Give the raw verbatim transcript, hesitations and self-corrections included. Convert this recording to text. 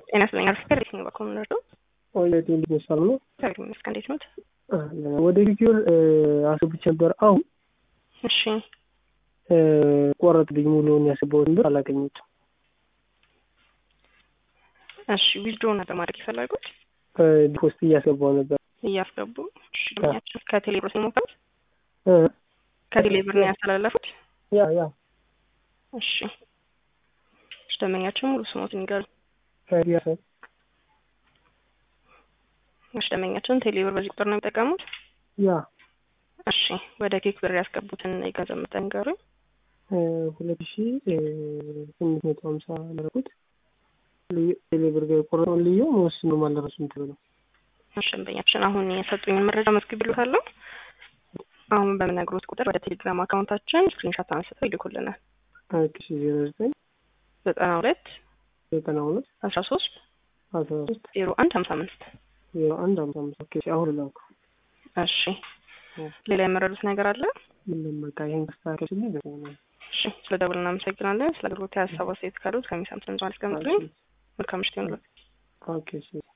ጤና ይስጥልኝ አርፍከር ዲሲንግ ባኮም ነው ነው ወይኔ እንዴት ሰላም ነው? ታሪክ ምን እስከ እንዴት ነው? ወደ ቪዲዮ አስብቼ ነበር አሁን እሺ እ ቆረጥልኝ ሙሉውን ያስበውን ብር አላገኘሁትም። እሺ ቪዲዮ እና ለማድረግ ይፈልጋል ፖስት እያስገባው ነበር እያስገቡ እሺ ደኛችን ከቴሌብር ሲሞክሩት እ ከቴሌብር ነው ያስተላለፉት ያ ያ እሺ ደመኛችን ሙሉ ስሞትን ይገሩ ታዲያስ እሺ ደመኛችን ቴሌብር በዚህ ቁጥር ነው የሚጠቀሙት ያ እሺ ወደ ኬክ ብር ያስገቡትን የገንዘብ መጠን ይገሩ እ ሁለት ሺህ ስምንት መቶ ሃምሳ አደረኩት ቴሌብር ጋር ቆረጠው ልዩ ወስኑ ማለረሱን ተብሎ እሺ ደመኛችን አሁን የሰጡኝ መረጃ መስክብልታለሁ አሁን በመነግሮት ቁጥር ወደ ቴሌግራም አካውንታችን ስክሪንሾት አንስተው ይልኩልናል እሺ ዜሮ ዘጠኝ ዘጠና ሁለት ዘጠና ሁለት አስራ ሶስት አስራ ሶስት ዜሮ አንድ ሃምሳ አምስት ዜሮ አንድ ሃምሳ አምስት ኦኬ አሁን ላውቅ እሺ ሌላ የመረዱት ነገር አለ ምንም በቃ ይሄን ተስተካክለኝ ነው እሺ ስለደውልና እናመሰግናለን ስለ አገልግሎት ሀሳብ አስተያየት ካሉት ከሚሳምሰን ዛሬ እስከምትሉኝ መልካም ምሽት ይሁንልዎት ኦኬ